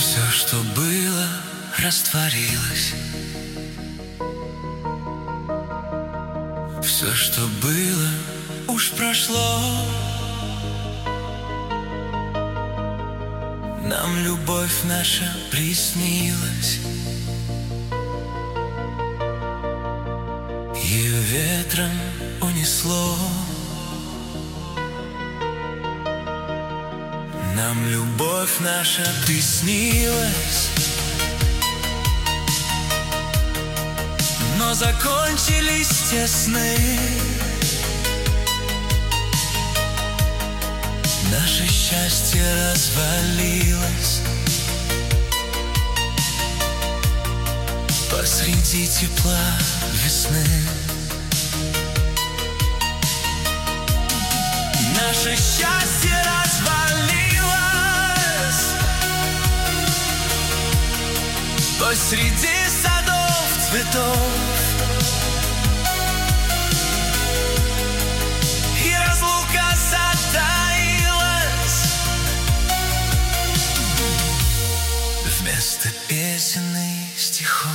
Все, что было, растворилось. Все, что было, уж прошло. Нам любовь наша приснилась. Ее ветром унесло. Нам любовь наша приснилась. Но закончились те сны. Наше счастье развалилось посреди тепла весны. Наше счастье развалилось посреди садов цветов. И разлука затаилась вместо песен и стихов.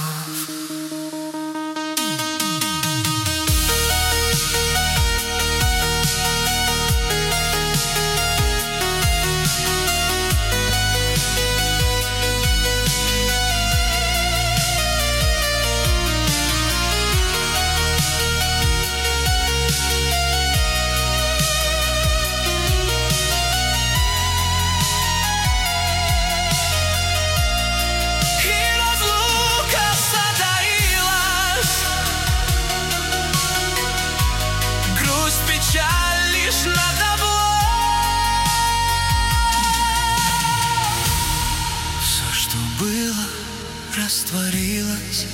Было, растворилось.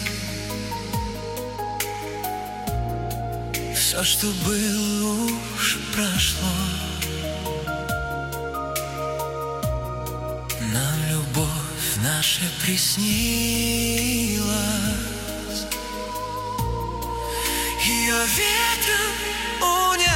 Все, что было, уж прошло. Нам любовь наша приснилась. Ее ветром унесло.